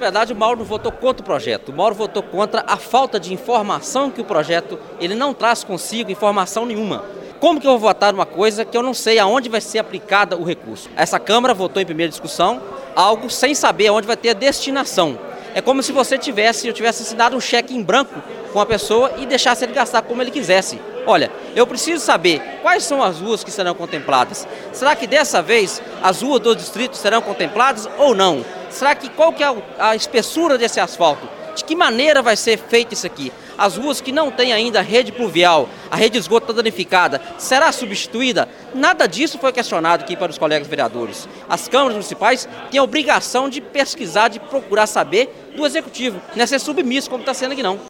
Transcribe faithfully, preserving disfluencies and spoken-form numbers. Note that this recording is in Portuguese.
verdade, o Mauro votou contra o projeto. O Mauro votou contra a falta de informação que o projeto ele não traz consigo, informação nenhuma. Como que eu vou votar numa coisa que eu não sei aonde vai ser aplicada o recurso? Essa Câmara votou em primeira discussão algo sem saber aonde vai ter a destinação. É como se você tivesse, eu tivesse assinado um cheque em branco com a pessoa e deixasse ele gastar como ele quisesse. Olha, eu preciso saber quais são as ruas que serão contempladas. Será que dessa vez as ruas do distrito serão contempladas ou não? Será que qual que é a espessura desse asfalto? De que maneira vai ser feito isso aqui? As ruas que não têm ainda rede pluvial, a rede de esgoto está danificada, será substituída? Nada disso foi questionado aqui para os colegas vereadores. As câmaras municipais têm a obrigação de pesquisar, de procurar saber do executivo. Não é ser submisso como está sendo aqui não.